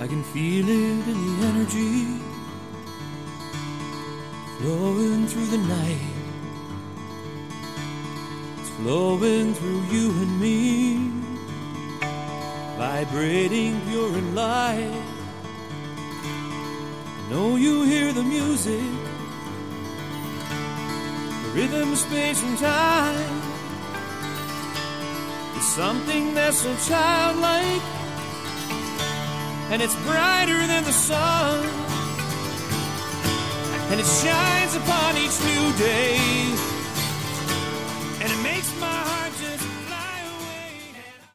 I can feel it in the energy flowing through the night. It's flowing through you and me, vibrating pure and light. I know you hear the music, the rhythm, space and time. It's something that's so childlike, and it's brighter than the sun, and it shines upon each new day.